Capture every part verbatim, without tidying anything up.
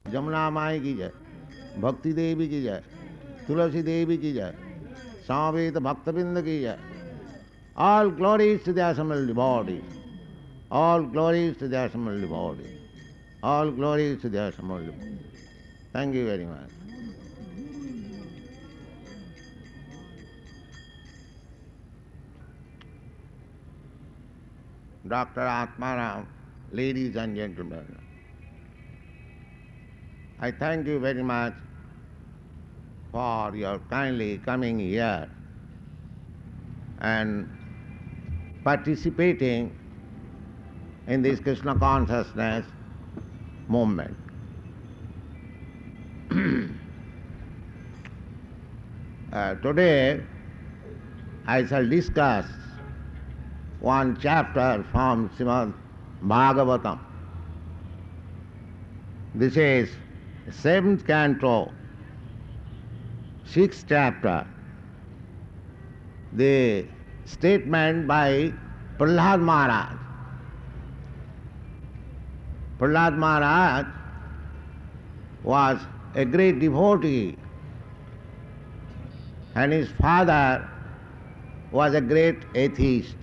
Jamuna Mai ki jai, Bhakti Devi ki jai, Tulasi Devi ki jai, Samaveta Bhaktavinda ki jai. All glories to the assembled devotees. All glories to the assembled devotees. All glories to the assembled devotees. Thank you very much. Doctor Atmaram, ladies and gentlemen, I thank you very much for your kindly coming here and participating in this Krishna consciousness movement. uh, today I shall discuss one chapter from Srimad Bhagavatam. This is seventh canto, sixth chapter. The statement by Prahlad Maharaj. Prahlad Maharaj was a great devotee and his father was a great atheist.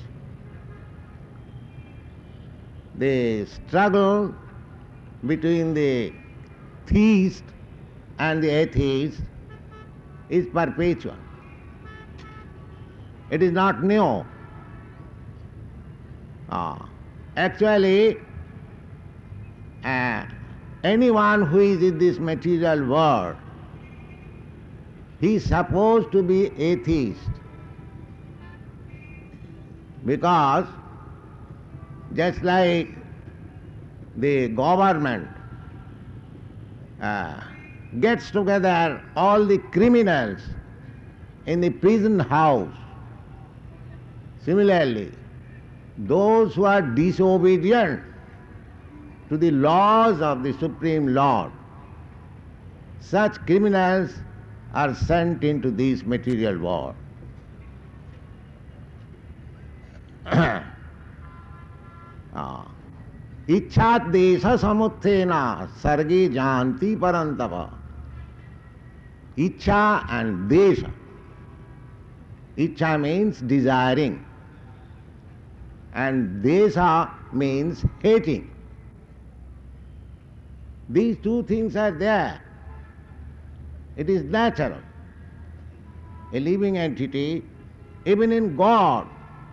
The struggle between the theist and the atheist is perpetual. It is not new. Uh, actually, uh, anyone who is in this material world, he is supposed to be atheist, because just like the government uh, gets together all the criminals in the prison house, similarly, those who are disobedient to the laws of the Supreme Lord, such criminals are sent into this material world. Ah. Ichat desha samuthena sarge janti parantapa. Icha and desha. Icha means desiring, and desha means hating. These two things are there. It is natural. A living entity, even in God,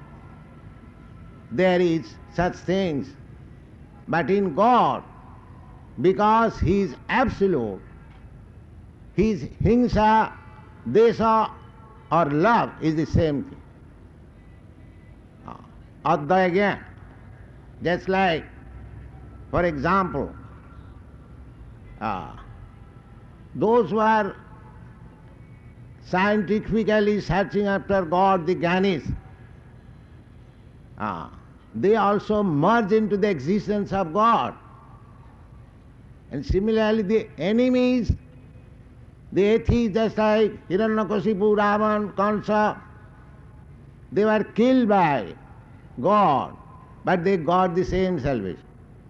there is such things. But in God, because He is absolute, His hingsa, desha or love is the same thing. Adda again. Just like, for example, uh, those who are scientifically searching after God, the Gyanis, uh, they also merge into the existence of God. And similarly, the enemies, the atheists, just like Hiranyakasipu, Ravan, Kansa, they were killed by God, but they got the same salvation.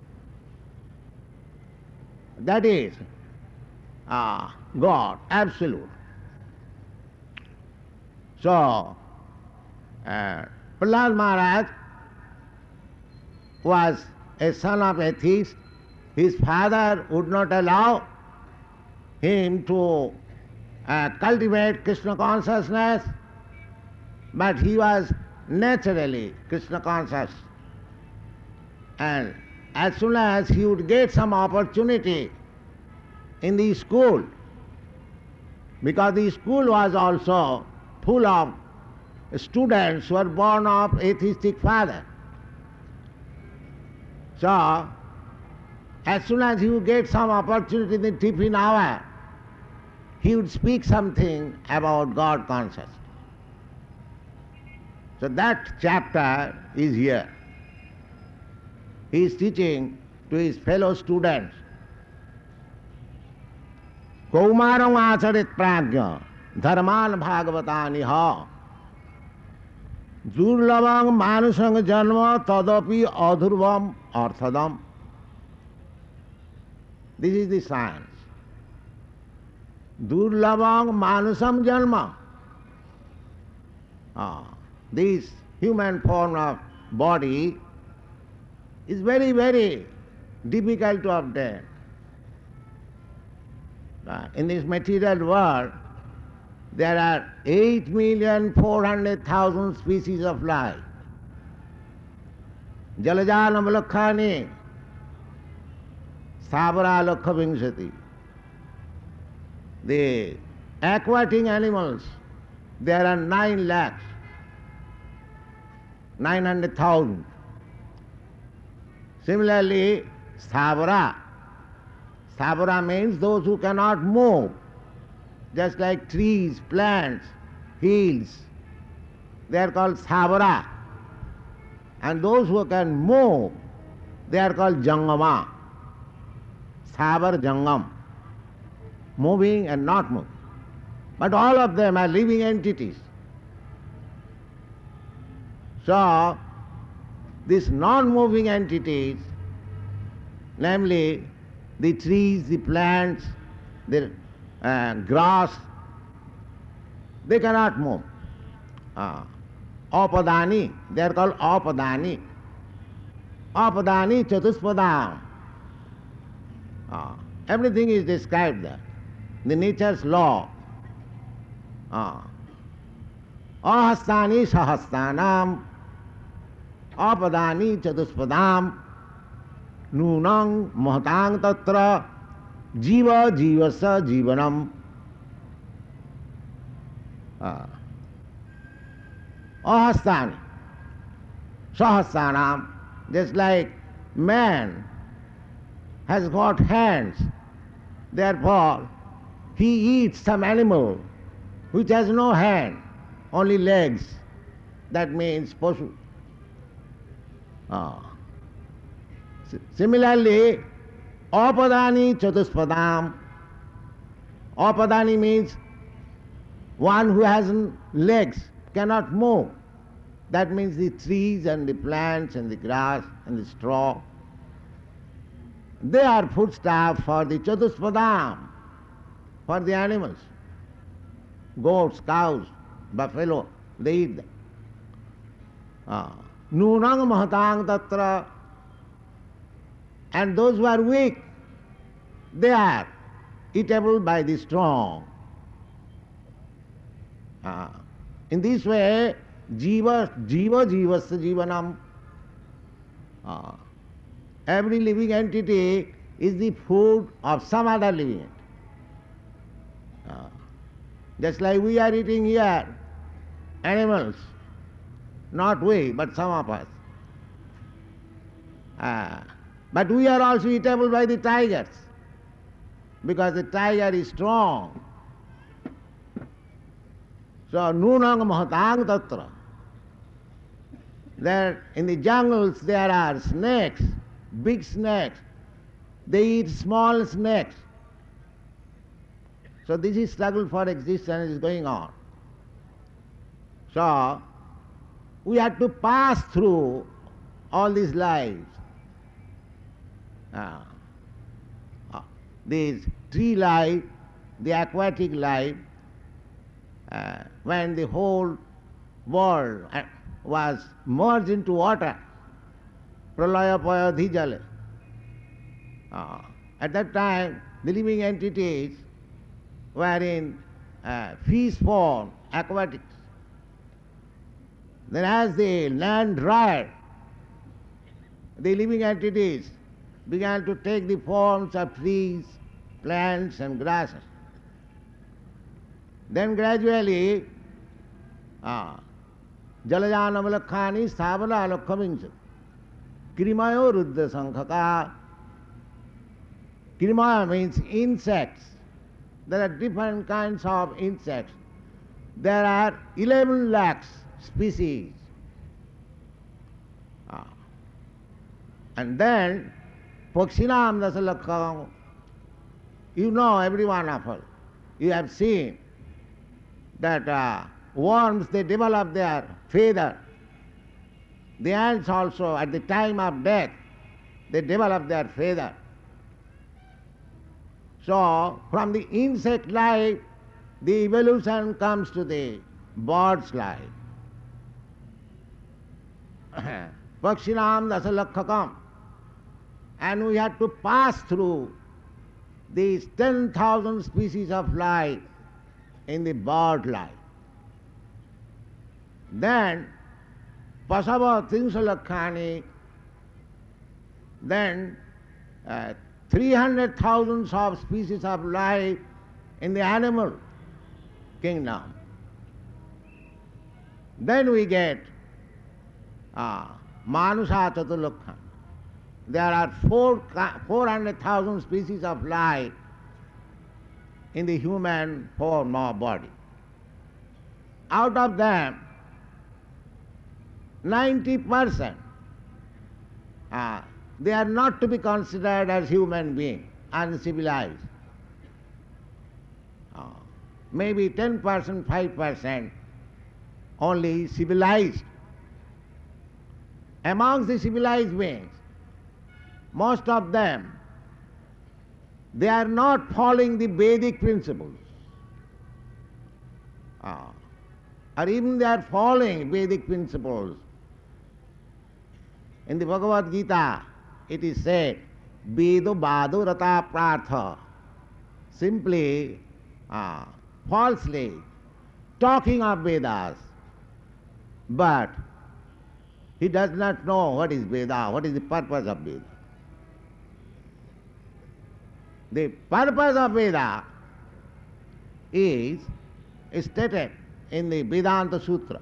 That is uh, God, absolute. So, uh, Prahlad Maharaj was a son of atheist. His father would not allow him to uh, cultivate Krishna consciousness, but he was naturally Krishna conscious. And as soon as he would get some opportunity in the school, because the school was also full of students who were born of atheistic father. So, as soon as he would get some opportunity in the tiffin hour, he would speak something about God consciousness. So that chapter is here. He is teaching to his fellow students. Kaumarang acharit prajna dharman bhagavatani ha durlabang manusang janma tadapi adhurvam arthadam. This is the science. Durlabang manusam janma. Ah, this human form of body is very, very difficult to obtain. Uh, in this material world, there are eight million four hundred thousand species of life. Jalajanam lakhani, Sabara lakha vimshati. The aquatic animals, there are nine lakhs, nine hundred thousand. Similarly, Sabara. Sabara means those who cannot move, just like trees, plants, hills. They are called Sabara. And those who can move, they are called Jangama. Sabar Jangam. Moving and not moving. But all of them are living entities. So, these non-moving entities, namely the trees, the plants, the uh, grass, they cannot move. Uh, Apadani, they are called Apadani. Apadani Chatuspadam. Uh, everything is described there. The nature's law. Uh, Ahastani Sahastanam, Apadani Chatuspadam, Nunang Mahatang Tatra, Jiva Jivasa Jivanam. Uh, Ahastani, Sahastanam, just like man has got hands, therefore he eats some animal which has no hand, only legs. That means Pashu. Ah. Similarly, Apadani Chatuspadam. Apadani means one who has legs, cannot move. That means the trees and the plants and the grass and the straw. They are foodstuff for the Chatuspadam, for the animals. Goats, cows, buffalo, they eat them. Ah. Nunang mahatang tatra. And those who are weak, they are eatable by the strong. Ah. In this way, jiva, jiva, jivasya jivanam. Ah. Every living entity is the food of some other living entity. Ah. Just like we are eating here, animals, not we, but some of us. Ah. But we are also eatable by the tigers, because the tiger is strong. So, nunang mahatang tatra. There in the jungles there are snakes, big snakes. They eat small snakes. So this is struggle for existence is going on. So, we have to pass through all these lives. Uh, uh, this tree life, the aquatic life, uh, when the whole world uh, was merged into water, pralaya payadhi jale. Uh, at that time, the living entities were in uh, fish form, aquatics. Then as the land dried, the living entities began to take the forms of trees, plants and grasses. Then gradually, Jalajanam lakhani sabala lakhavinsa. Krimayo ruddha sankhaka. Krimaya means insects. There are different kinds of insects. There are eleven lakhs species. Ah. And then, Pakshinam dasalakkham, you know, every one of us, you have seen that uh, worms, they develop their feather. The ants also, at the time of death, they develop their feather. So, from the insect life, the evolution comes to the bird's life. Pakshinam dasalakhakam. And we had to pass through these ten thousand species of life in the bird life. Then, Pasava Trinsalakhani, then uh, three hundred thousands of species of life in the animal kingdom. Then we get uh, Manusha Chatulakkhana. There are four, four hundred thousand species of life in the human form or body. Out of them, ninety percent, uh, they are not to be considered as human beings, uncivilized. Uh, maybe ten percent, five percent only civilized. Amongst the civilized beings, most of them, they are not following the Vedic principles. Uh, or even they are following Vedic principles. In the Bhagavad Gita, it is said, Vedo Bado Rata Prartha, simply, uh, falsely talking of Vedas, but he does not know what is Veda, what is the purpose of Veda. The purpose of Veda is stated in the Vedanta Sutra,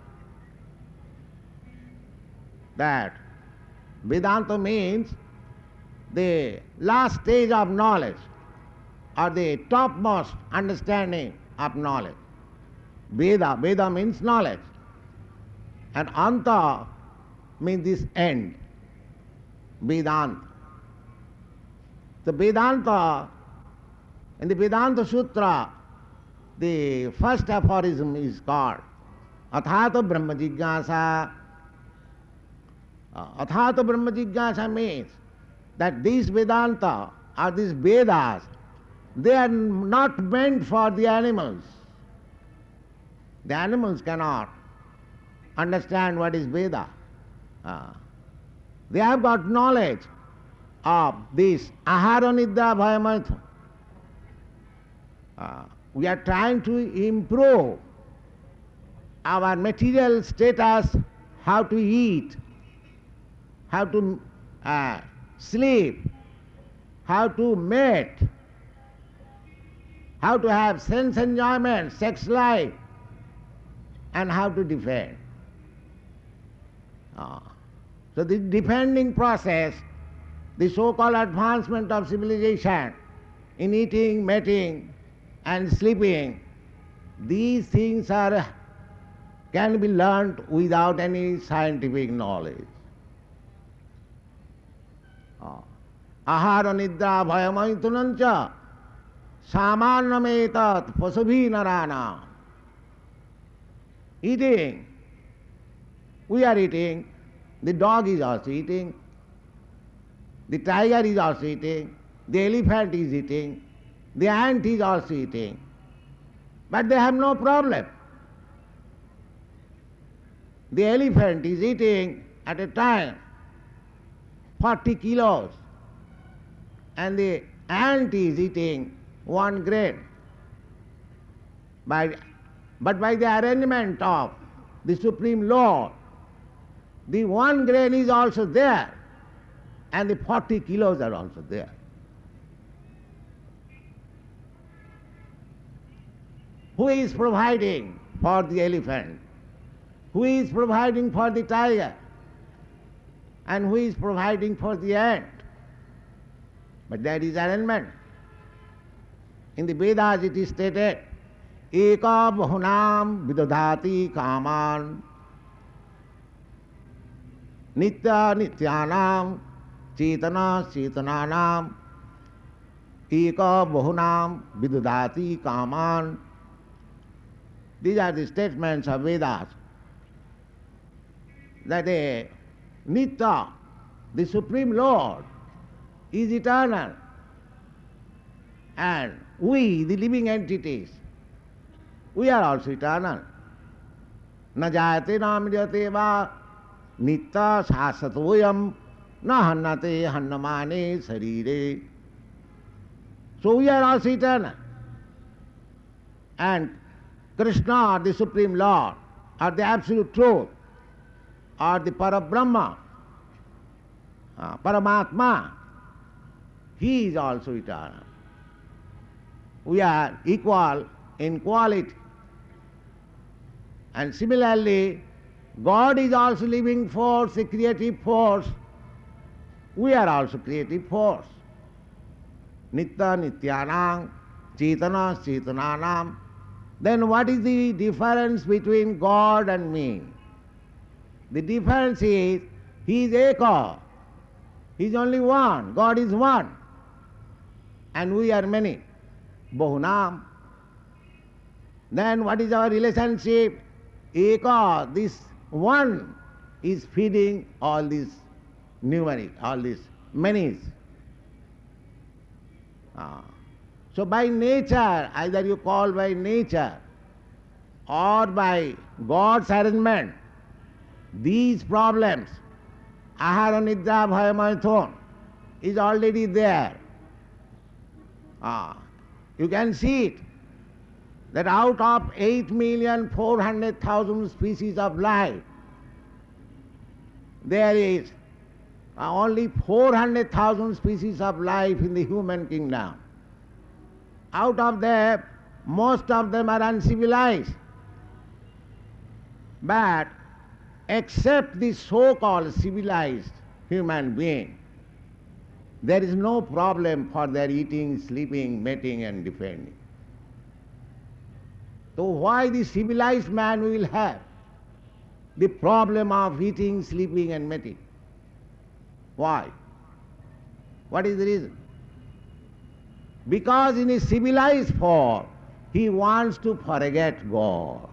that Vedanta means the last stage of knowledge or the topmost understanding of knowledge. Veda, Veda means knowledge, and Anta means this end, Vedanta. The Vedanta, in the Vedanta Sutra, the first aphorism is called Athato Brahma Jigyasa. Uh, Athato Brahma Jigyasa means that these Vedanta or these Vedas, they are not meant for the animals. The animals cannot understand what is Veda. Uh, they have got knowledge of this Ahara Nidra Bhayamaitha. Uh, we are trying to improve our material status, how to eat, how to uh, sleep, how to mate, how to have sense enjoyment, sex life, and how to defend. Uh, so the defending process, the so-called advancement of civilization in eating, mating, and sleeping, these things are can be learnt without any scientific knowledge. Ahara nidra bhayamaitunancha samanyametat pasubhi narana. Eating, we are eating, the dog is also eating, the tiger is also eating, the elephant is eating, the ant is also eating, but they have no problem. The elephant is eating at a time forty kilos, and the ant is eating one grain. By, but by the arrangement of the Supreme Lord, the one grain is also there, and the forty kilos are also there. Who is providing for the elephant? Who is providing for the tiger? And who is providing for the ant? But there is arrangement. In the Vedas it is stated, Eka bahunam vidadhati kaman nitya nityanam cetana cetananam Eka bahunam vidadhati kaman. These are the statements of Vedas, that the Nitya, the Supreme Lord, is eternal, And we, the living entities, we are also eternal. Na jayate na mriyate va nitta sasatoyam na hannate hannamane sarire. So we are also eternal. And Krishna, the Supreme Lord, or the Absolute Truth, or the Parabrahma, uh, Paramatma, He is also eternal. We are equal in quality. And similarly, God is also living force, a creative force. We are also creative force. Nitya nityanam, chetana chetananam. Then what is the difference between God and me? The difference is, He is eka. He is only one. God is one. And we are many. Bahunam. Then what is our relationship? Eka, this one is feeding all these numeric, all these manys. Ah. So by nature, either you call by nature or by God's arrangement, these problems, ahara nidra bhaya maithun, is already there. Ah. You can see it, that out of eight million four hundred thousand species of life, there is only four hundred thousand species of life in the human kingdom. Out of them, most of them are uncivilized. But except the so-called civilized human being, there is no problem for their eating, sleeping, mating and defending. So why the civilized man will have the problem of eating, sleeping and mating? Why? What is the reason? Because in his civilized form, he wants to forget God.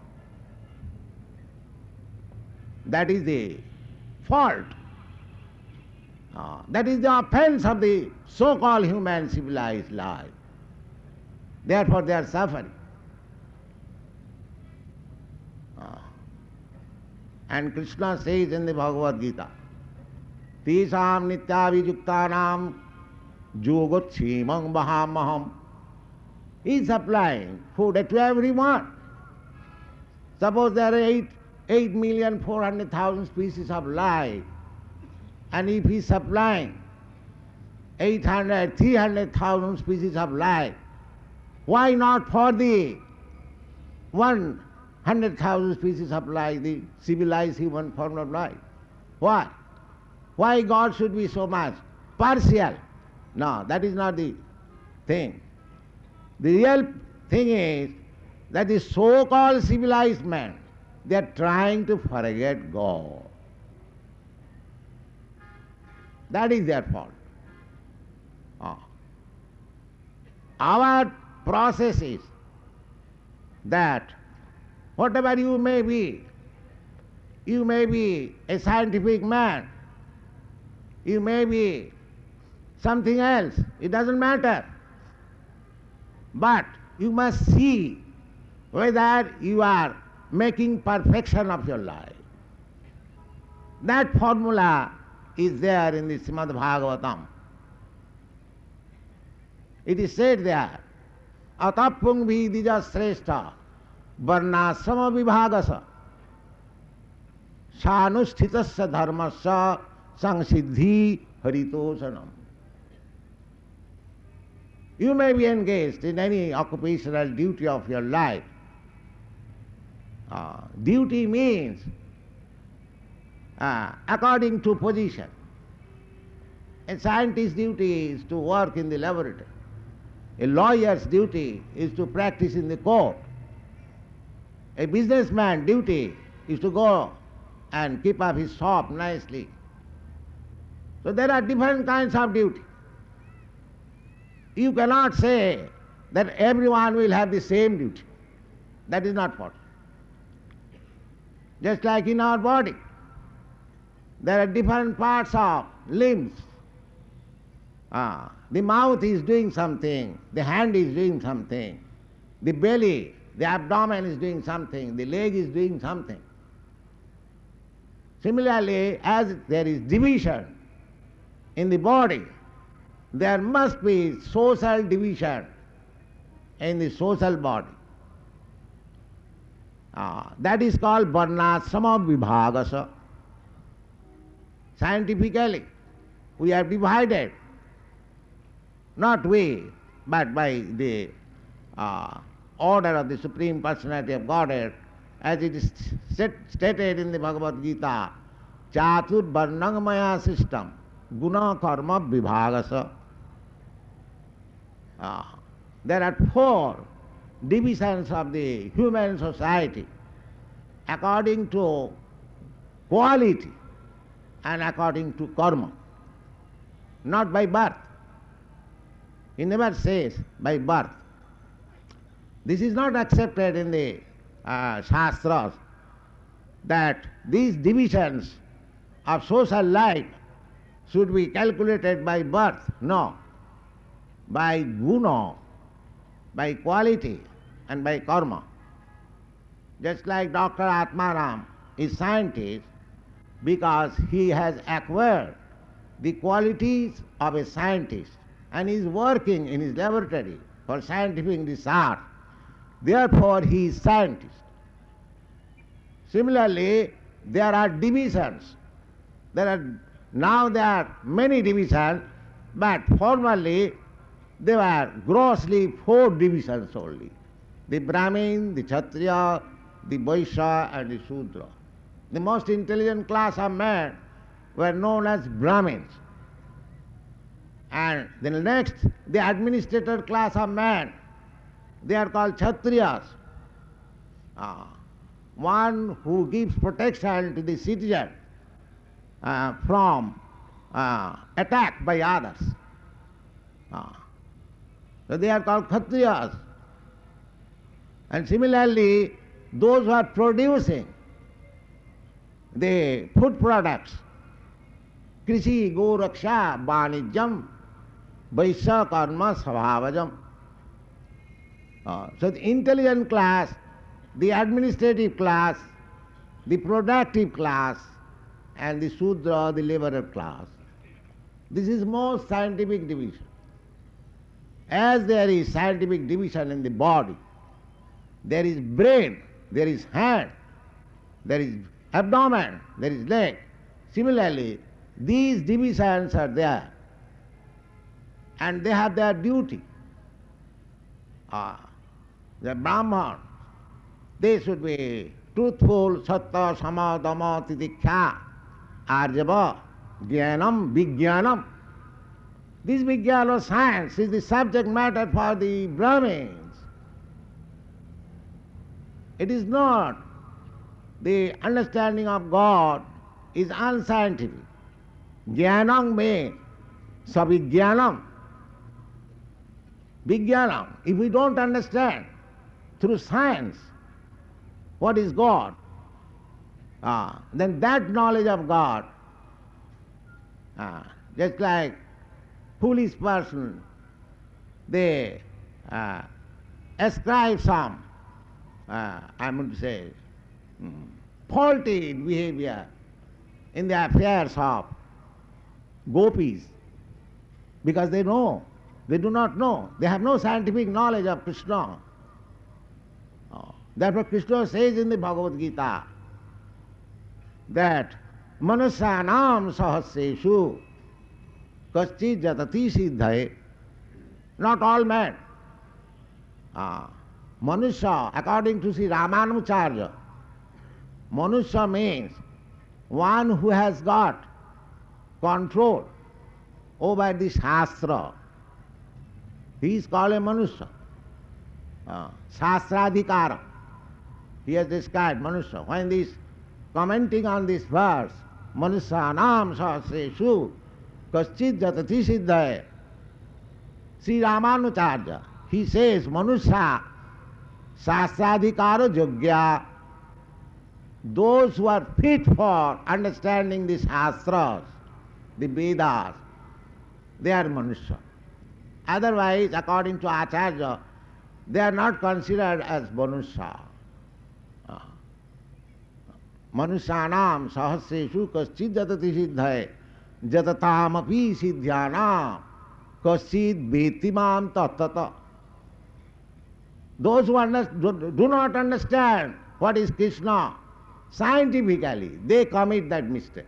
That is the fault. Uh, that is the offense of the so-called human civilized life. Therefore they are suffering. Uh, and Krishna says in the Bhagavad Gita, Tisam nityavijuktanam yogochimam mahamaham. He is supplying food to everyone. Suppose there are eight, eight million four hundred thousand species of life, and if he is supplying eight hundred, three hundred thousand species of life, why not for the one hundred thousand species of life, the civilized human form of life? Why? Why God should be so much partial? No, that is not the thing. The real thing is that the so-called civilized man, they are trying to forget God. That is their fault. Ah. Our process is that whatever you may be, you may be a scientific man, you may be something else, it doesn't matter. But you must see whether you are making perfection of your life. That formula is there in the Srimad Bhagavatam. It is said there, Atapung vidija sreshta varnasrama vibhagasa sanusthitasya dharmasya samsiddhi haritosanam. You may be engaged in any occupational duty of your life. Uh, duty means uh, according to position. A scientist's duty is to work in the laboratory. A lawyer's duty is to practice in the court. A businessman's duty is to go and keep up his shop nicely. So there are different kinds of duty. You cannot say that everyone will have the same duty. That is not possible. Just like in our body, there are different parts of limbs. Ah, the mouth is doing something, the hand is doing something, the belly, the abdomen is doing something, the leg is doing something. Similarly, as there is division in the body, there must be social division in the social body. Ah, that is called varnashrama vibhagasa. Scientifically, we are divided, not we, but by the uh, order of the Supreme Personality of Godhead, as it is st- stated in the Bhagavad Gita, chatur varnangamaya system, guna karma vibhagasa. Uh, there are four divisions of the human society according to quality and according to karma, not by birth. He never says by birth. This is not accepted in the uh, Shastras, that these divisions of social life should be calculated by birth. No, by guna, by quality and by karma. Just like Doctor Atmaram is scientist because he has acquired the qualities of a scientist and is working in his laboratory for scientific research. Therefore, he is scientist. Similarly, there are divisions. There are now there are many divisions, but formerly there were grossly four divisions only: the Brahmin, the Kshatriya, the Vaishya, and the Shudra. The most intelligent class of men were known as Brahmins. And the next, the administrator class of men, they are called Kshatriyas. Uh, one who gives protection to the citizen uh, from uh, attack by others. Uh, so they are called Kshatriyas. And similarly, those who are producing the food products, Krishi, Go, Raksha, Vanijam, Vaishya, Karma, Svabhajam. Uh, so the intelligent class, the administrative class, the productive class, and the Shudra, the laborer class. This is most scientific division. As there is scientific division in the body, there is brain, there is hand, there is abdomen, there is leg. Similarly, these divisions are there, and they have their duty. Ah, the Brahman, they should be truthful, satta, sama, dhamma, titiksha, arjava, jnanam, vijnanam. This vijnana science is the subject matter for the Brahmins. It is not. The understanding of God is unscientific. Jnanam means savijnanam. Vijnanam. If we don't understand through science what is God, ah, then that knowledge of God, ah, just like foolish person, they uh, ascribe some, uh, I want to say, mm, faulty behavior in the affairs of gopis, because they know, they do not know, they have no scientific knowledge of Krishna. Oh. Therefore Krishna says in the Bhagavad Gita that manusyanam sahasreshu kaschit jatati siddhaye. Not all men. Ah, Manusya, according to Sri Ramanujarya, Manusya means one who has got control over the Shastra. He is called a Manusya. Uh, Shastradhikara. He has described Manusya. When this, commenting on this verse, Manusyanam sahasreshu kaschit jatati siddhaye, Sri Ramanujarya, he says, Manusya Shastradhikara Yogya, those who are fit for understanding the Shastras, the Vedas, they are Manusya. Otherwise, according to Acharya, they are not considered as Manusya. Uh, Manusyanam sahasreshu kaschid jatati siddhaye jatatam siddhyanam kaschid betimam tattata. Those who under, do, do not understand what is Krishna scientifically, they commit that mistake.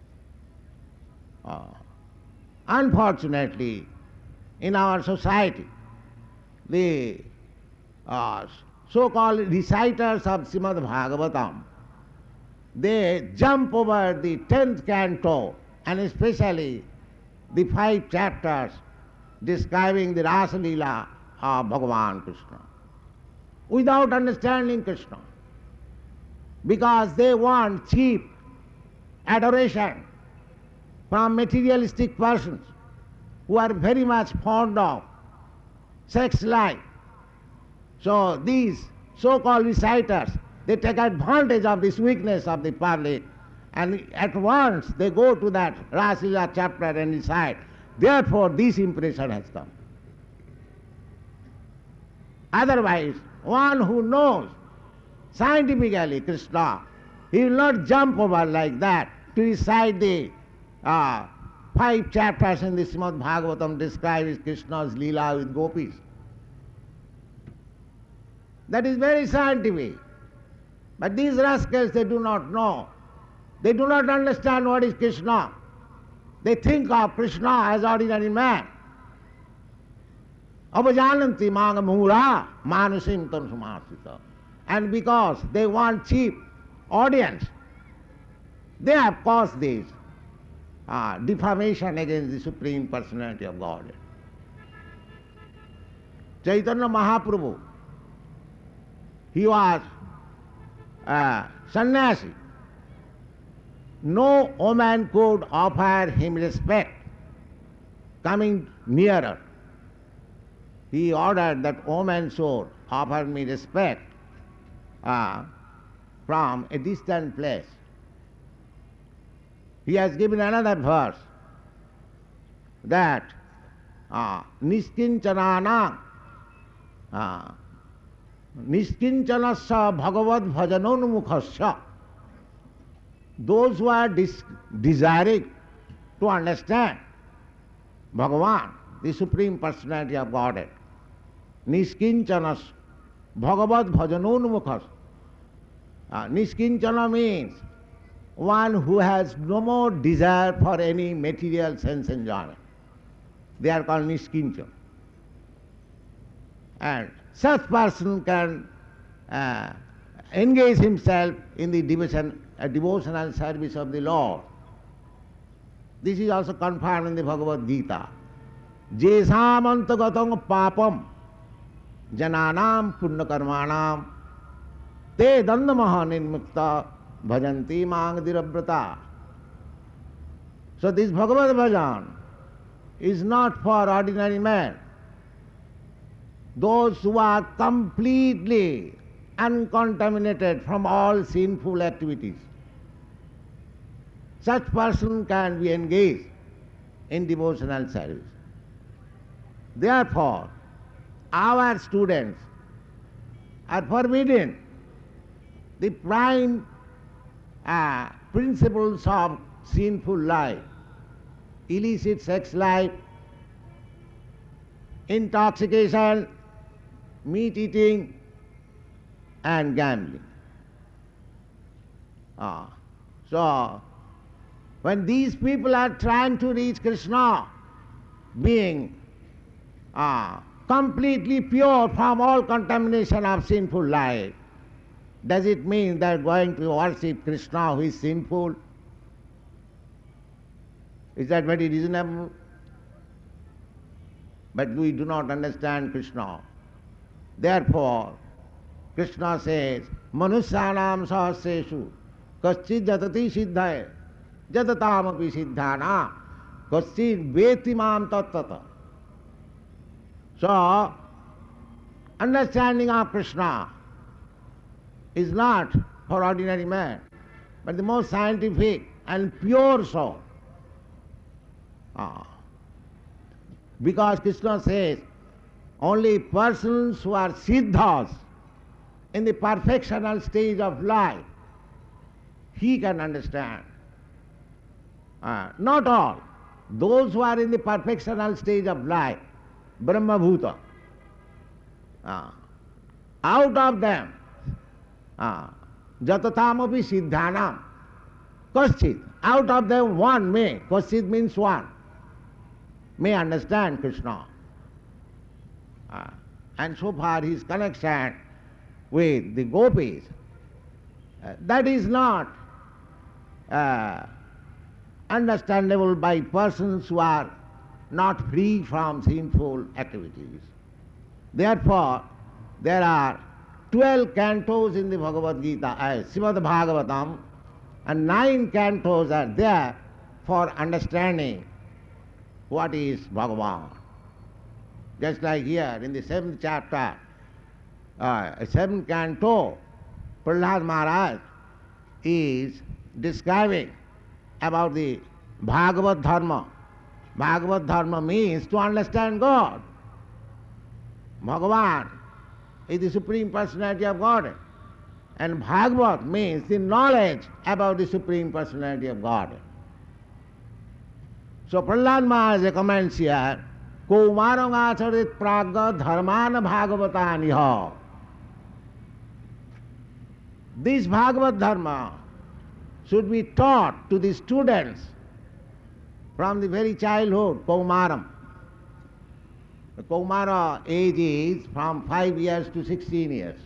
Uh, unfortunately, in our society, the uh, so-called reciters of Srimad Bhagavatam, they jump over the tenth canto and especially the five chapters describing the Rasa Leela of Bhagavan Krishna without understanding Krishna, because they want cheap adoration from materialistic persons who are very much fond of sex life. So these so-called reciters, they take advantage of this weakness of the public, and at once they go to that Rasa Leela chapter and recite. Therefore this impression has come. Otherwise, one who knows scientifically Krishna, he will not jump over like that to recite the uh, five chapters in the Srimad Bhagavatam describes Krishna's Leela with gopis. That is very scientific. But these rascals, they do not know. They do not understand what is Krishna. They think of Krishna as ordinary man. Avajananti manga mura manusim tan sumasita. And because they want cheap audience, they have caused this uh, defamation against the Supreme Personality of Godhead. Chaitanya Mahaprabhu, he was a sannyasi. No woman could offer him respect coming nearer. He ordered that woman should offer me respect uh, from a distant place. He has given another verse that uh, Niskinchanana uh, Niskinchanasya Bhagavad Bhajanonmukhasya. Those who are dis- desiring to understand Bhagavan, the Supreme Personality of Godhead, Niskinchanas Bhagavad Bhajanonmukhas. Uh, Niskinchana means one who has no more desire for any material sense enjoyment. They are called Niskinchana. And such person can uh, engage himself in the devotion, uh, devotional service of the Lord. This is also confirmed in the Bhagavad Gita. Jesam antagatam papam jananam punnakarmanam te dandamaha nirmukta bhajanti mangdirabrata. So this Bhagavad Bhajan is not for ordinary men. Those who are completely uncontaminated from all sinful activities. Such person can be engaged in devotional service. Therefore, our students are forbidden the prime uh, principles of sinful life, illicit sex life, intoxication, meat eating, and gambling. Ah, so, when these people are trying to reach Krishna, being ah, completely pure from all contamination of sinful life, does it mean they are going to worship Krishna who is sinful? Is that very reasonable? But we do not understand Krishna. Therefore, Krishna says, Manusyanam sahasreshu kaschid jatati siddhaya jatatam siddhana kaschid vetimam tattata. So, understanding of Krishna is not for ordinary man, but the most scientific and pure soul. Ah. Because Krishna says, only persons who are siddhas in the perfectional stage of life, he can understand. Uh, not all. Those who are in the perfectional stage of life, Brahma Bhuta, uh, out of them, uh, Jatatamapi Siddhanam, Kaschit, out of them one may, Kaschit means one, may understand Krishna. Uh, and so far his connection with the gopis, uh, that is not uh, understandable by persons who are not free from sinful activities. Therefore, there are twelve cantos in the Bhagavad Gita, uh, Srimad Bhagavatam, and nine cantos are there for understanding what is Bhagavan. Just like here in the seventh chapter, uh, seventh canto, Prahlad Maharaj is describing about the Bhagavad Dharma. Bhagavad Dharma means to understand God. Bhagavan is the Supreme Personality of God. And Bhagavad means the knowledge about the Supreme Personality of God. So Prahlad Maharaj recommends here, Kaumarang acharit pragga dharmana bhagavataniha. This Bhagavad Dharma should be taught to the students from the very childhood, Kaumaram. The Kaumara age is from five years to sixteen years.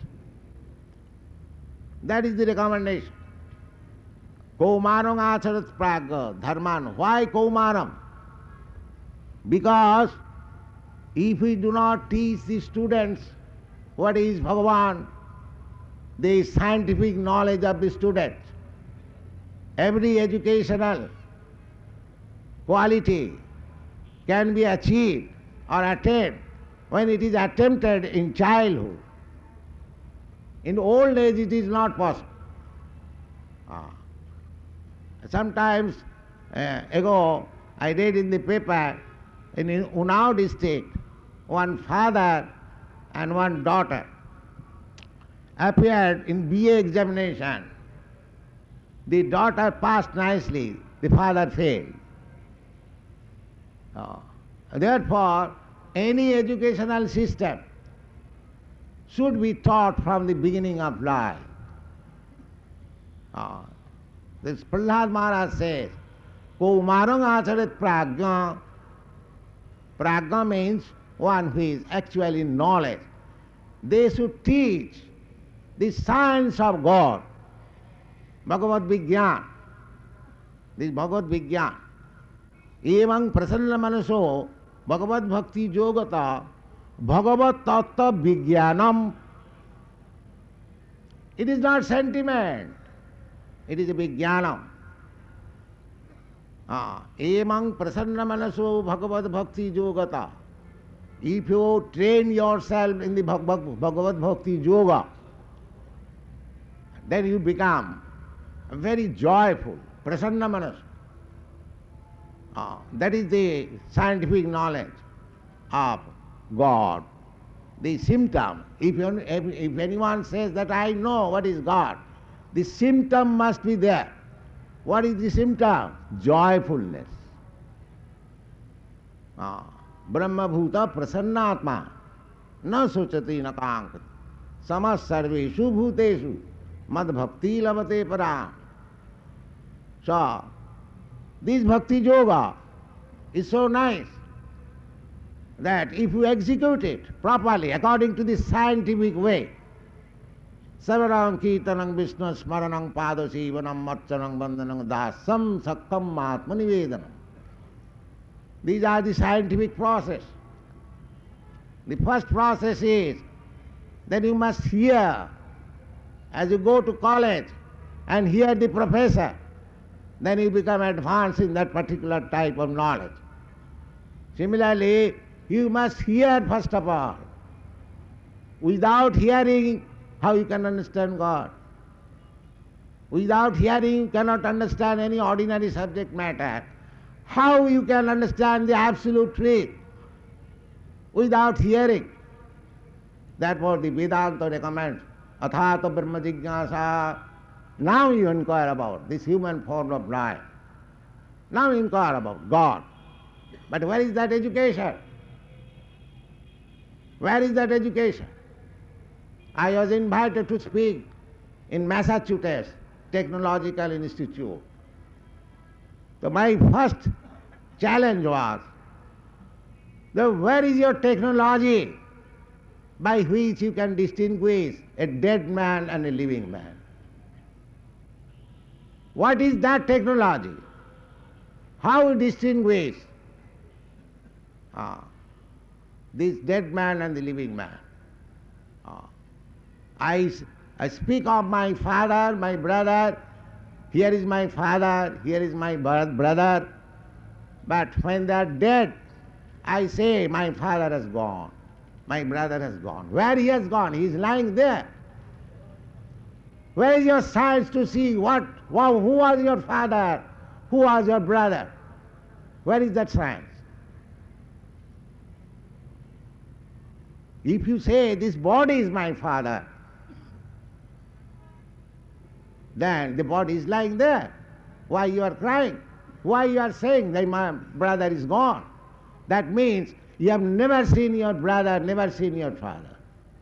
That is the recommendation. Kaumarang acharat pragga dharman. Why Kaumaram? Because if we do not teach the students what is Bhagavan, the scientific knowledge of the students, every educational quality can be achieved or attained when it is attempted in childhood. In old age it is not possible. Ah. Sometimes uh, ago I read in the paper in Unnao district, one father and one daughter appeared in B A examination. The daughter passed nicely, the father failed. Uh, therefore, any educational system should be taught from the beginning of life. Uh, this Prahlad Maharaj says, Kaumarang acharit pragya. Pragya means one who is actually knowledge. They should teach the science of God. Bhagavad Vigyan. This Bhagavad Vigyan. Evang prasanna manaso Bhagavad Bhakti Yogata Bhagavad Tattva Vigyanam. It is not sentiment. It is a Vigyanam. Ah, Emang prasanna manaso Bhagavad Bhakti Yogata. If you train yourself in the Bhagavad Bhakti Yoga, then you become very joyful, prasanna manas. Ah, that is the scientific knowledge of God. The symptom, if, you, if, if anyone says that I know what is God, the symptom must be there. What is the symptom? Joyfulness. Ah, Brahma Bhuta Prasannatma Na Sochati Na Kankati Samas Sarveshu Bhuteshu Mad Bhakti Lavate Para. So, this Bhakti Yoga is so nice that if you execute it properly according to the scientific way, Savaram Kirtanam Vishnu Smaranam Padasivanam Marchanam Bandhanam Dasam Sakkam Atmanivedanam. These are the scientific process. The first process is that you must hear, as you go to college and hear the professor, then you become advanced in that particular type of knowledge. Similarly, you must hear first of all. Without hearing, how you can understand God? Without hearing, you cannot understand any ordinary subject matter. How you can understand the absolute truth? without hearing. Therefore the Vedanta recommends, Athata Brahma Jignasa. Now you inquire about this human form of life. Now you inquire about God. But where is that education? Where is that education? I was invited to speak in Massachusetts Technological Institute. So my first challenge was, the, where is your technology by which you can distinguish a dead man and a living man? What is that technology? How you distinguish ah, this dead man and the living man? Ah. I, I speak of my father, my brother. Here is my father, here is my brother. But when they are dead, I say my father has gone, my brother has gone. Where he has gone? He is lying there. Where is your science to see what, who was your father, who was your brother? Where is that science? If you say this body is my father, then the body is lying there. Why you are crying? Why you are saying that my brother is gone? That means you have never seen your brother, never seen your father.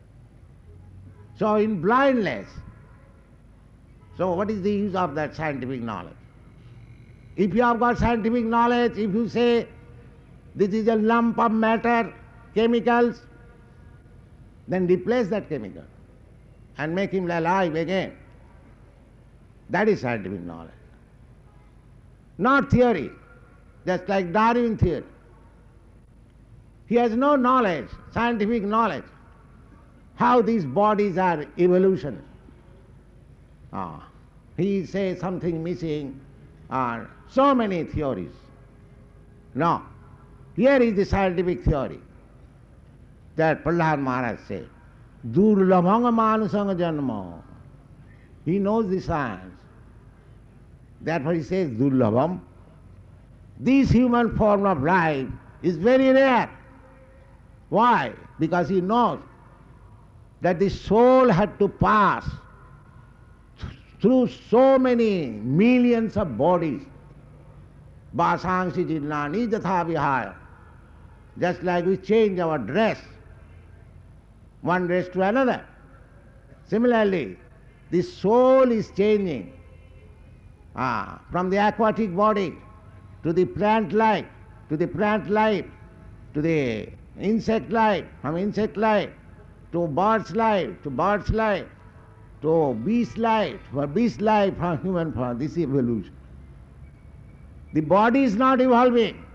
So in blindness, so what is the use of that scientific knowledge? If you have got scientific knowledge, if you say this is a lump of matter, chemicals, then replace that chemical and make him alive again. That is scientific knowledge. Not theory, just like Darwin theory. He has no knowledge, scientific knowledge, how these bodies are evolution. Ah, he says something missing, or so many theories. No, here is the scientific theory that Prahlad Maharaj said, Durlabhanga manusanga janma. He knows the science. Therefore he says Durlabham. This human form of life is very rare. Why? Because he knows that the soul had to pass through so many millions of bodies. Vasangsi jidnani jatha vihaya. Just like we change our dress, one dress to another. Similarly, the soul is changing ah, from the aquatic body to the plant life, to the plant life, to the insect life, from insect life, to bird's life, to bird's life, to beast life, from beast life, from human form. This is evolution. The body is not evolving.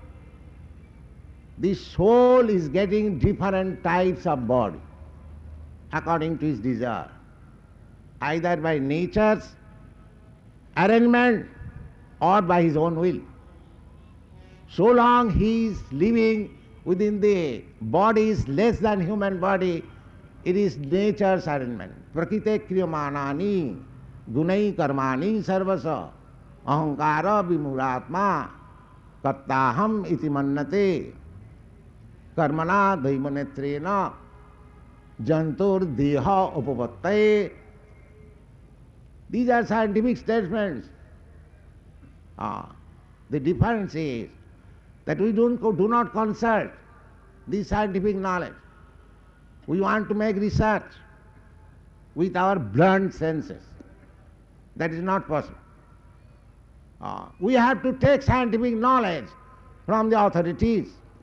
The soul is getting different types of body according to his desire, either by nature's arrangement or by his own will. So long he is living within the bodies less than human body, it is nature's arrangement. Prakite kriyamanani gunai karmani sarvasa ahankara vimuratma kattaham iti mannate karmana daimanetrena jantur deha upapattaye. These are scientific statements. Ah, the difference is that we don't, do not consult this scientific knowledge. We want to make research with our blunt senses. That is not possible. Ah, we have to take scientific knowledge from the authorities,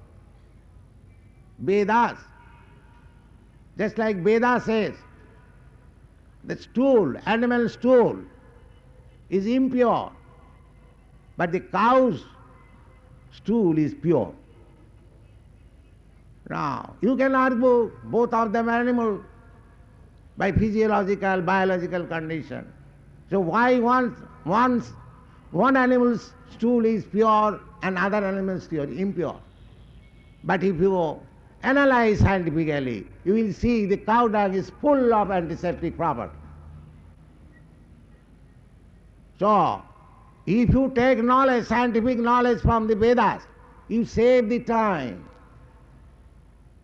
Vedas. Just like Veda says, the stool, animal stool, is impure, but the cow's stool is pure. Now, you can argue both of them are animals by physiological, biological condition. So why one, one's, one animal's stool is pure and other animal's stool is impure? But if you analyze scientifically, you will see the cow dung is full of antiseptic property. So, if you take knowledge, scientific knowledge from the Vedas, you save the time.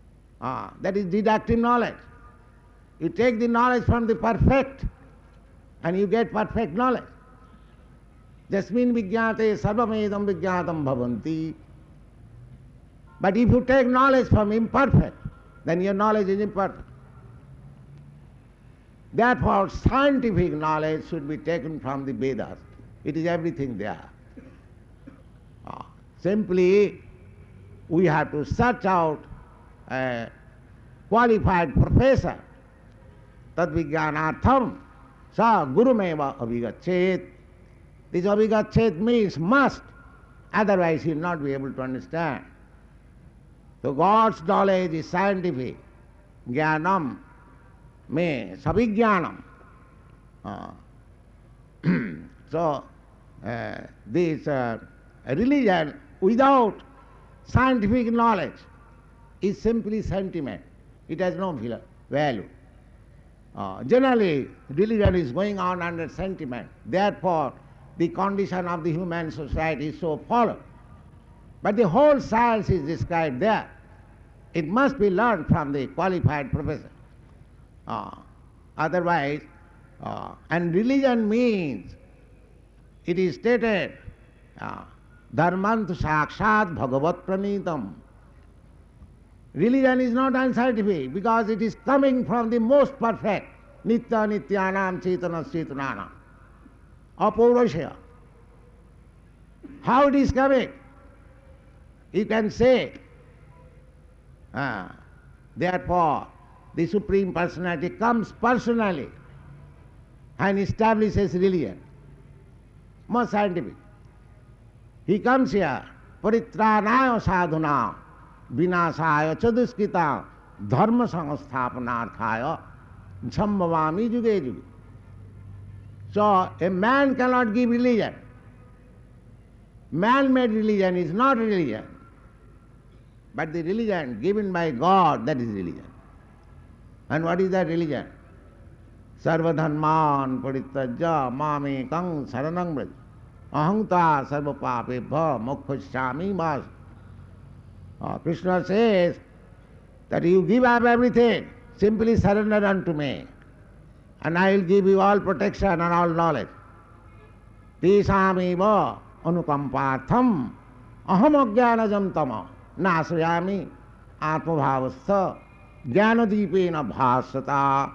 Ah, that is deductive knowledge. You take the knowledge from the perfect and you get perfect knowledge. Jasmin vijñāte sarvamedam vijñātam bhavanti. But if you take knowledge from imperfect, then your knowledge is imperfect. Therefore, scientific knowledge should be taken from the Vedas. It is everything there. Ah, simply, we have to search out a qualified professor. Tad vijnanartham sa gurumeva avigachet. This avigachet means must, otherwise he will not be able to understand. So God's knowledge is scientific. Jnanam me savijnanam. Uh, so uh, this uh, religion without scientific knowledge is simply sentiment. It has no value. Uh, generally, religion is going on under sentiment. Therefore, the condition of the human society is so fallen. But the whole science is described there. It must be learned from the qualified professor. Uh, otherwise, uh, and religion means, it is stated, uh, dharmantu sakshat bhagavat pranitam. Religion is not unscientific because it is coming from the most perfect, nitya nityanam cetana cetananam, apaurashya. How it is coming? You can say, uh, therefore, the Supreme Personality comes personally and establishes religion. Most scientific. He comes here, paritranaya sadhuna, vinasaya chaduskita, dharma samasthapanarthaya, sambhavami juge juge. So, a man cannot give religion. Man-made religion is not religion. But the religion given by God, that is religion. And what is that religion? Sarvadharman parityajya mamekang saranang braj. Ahanta sarva papebha mokkhasami mas. Uh, Krishna says that you give up everything, simply surrender unto me, and I will give you all protection and all knowledge. Tesamiva anukampartham aham ajnanajam tama nasrayami atmabhavastha jnanadipena bhasata.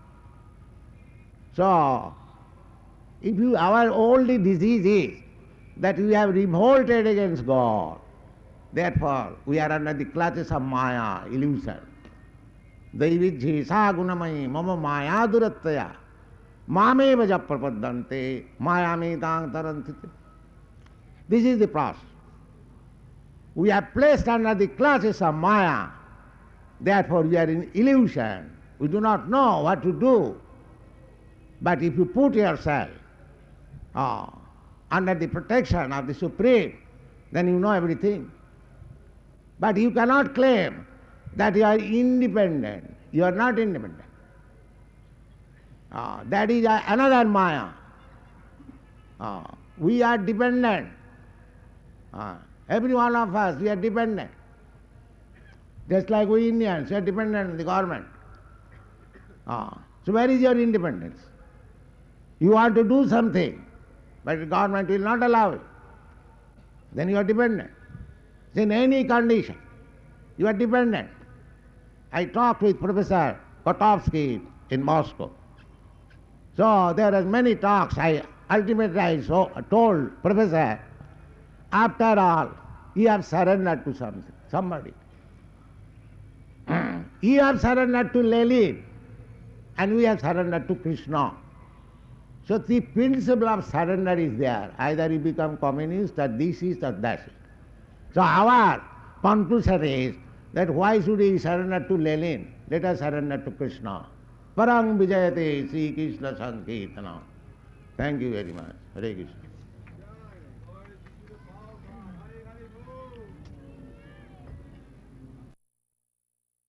So, if you, our only disease is that we have revolted against God, therefore we are under the clutches of Maya, illusion. Daividhi sa gunamai mama maya durattaya mameva japrapaddante mayamedang tarantite. This is the process. We are placed under the clutches of Maya, therefore we are in illusion. We do not know what to do. But if you put yourself uh, under the protection of the Supreme, then you know everything. But you cannot claim that you are independent. You are not independent. Uh, that is uh, another Maya. Uh, we are dependent. Uh, every one of us, we are dependent. Just like we Indians, we are dependent on the government. Uh, so where is your independence? You want to do something, but the government will not allow it. Then you are dependent. In any condition, you are dependent. I talked with Professor Kotovsky in Moscow. So there are many talks. I ultimately I so, told Professor, after all, you have surrendered to something, somebody. You have surrendered to Lenin, and we have surrendered to Krishna. So the principle of surrender is there. Either you become communist, or this is, or that is. So our conclusion is that why should we surrender to Lenin? Let us surrender to Krishna. Parang vijayate Sri Krishna Sankirtana. Thank you very much. Hare Krishna.